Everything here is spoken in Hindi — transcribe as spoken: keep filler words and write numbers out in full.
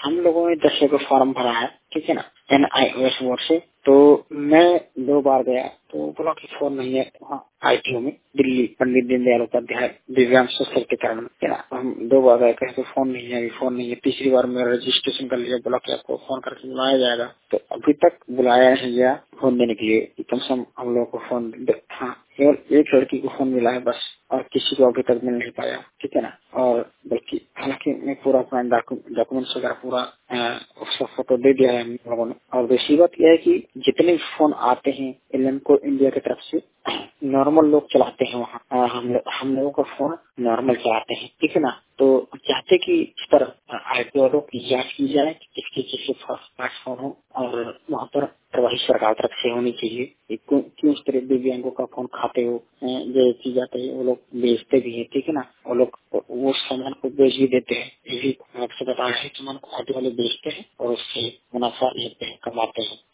हम लोगों ने दस का फॉर्म भरा है, ठीक है ना, N I O S board से। तो मैं दो बार गया तो बोला कि फोन नहीं है वहाँ आई टी ओ में, दिल्ली पंडित दीनदयाल उपाध्याय दिव्यांग सशक्तिकरण में, है ना। हम दो बार गए, कहे तो फोन नहीं है, अभी फोन नहीं है। तीसरी बार मेरा रजिस्ट्रेशन कर लिया, बोला कि आपको फोन करके बुलाया जाएगा। तो अभी तक बुलाया नहीं गया फोन देने के लिए। कम से कम हम लोग को फोन, हाँ केवल एक लड़की को फोन मिला है बस, और किसी को अभी तक मिल नहीं पाया, ठीक है ना। और बल्कि हालांकि मैं पूरा अपना डॉक्यूमेंट्स वगैरह पूरा अ, उसका फोटो दे दिया है हम लोगों ने। और दूसरी बात यह है कि जितने भी फोन आते हैं एलेमको इंडिया की तरफ से, नॉर्मल लोग चलाते हैं वहाँ। अ, हम लोग हम लोगों का फोन नॉर्मल चलाते हैं, ठीक है ना। तो चाहते कि इस पर आई पी वालों की जाँच की जाए कि किसके किसके स्मार्टफोन हो, और वहाँ पर प्रभावी सरकार तरफ से होनी चाहिए कि क्यों क्यों इस तरह दिव्यांगों का फोन खाते हो, अ, जो चीज जाते हैं वो लोग बेचते भी है, ठीक है ना। वो लोग वो सामान को बेच भी देते हैं, ये भी आपसे बता रहे हैं, सामान को आटे वाले बेचते हैं और उससे मुनाफा लेते हैं, कमाते हैं।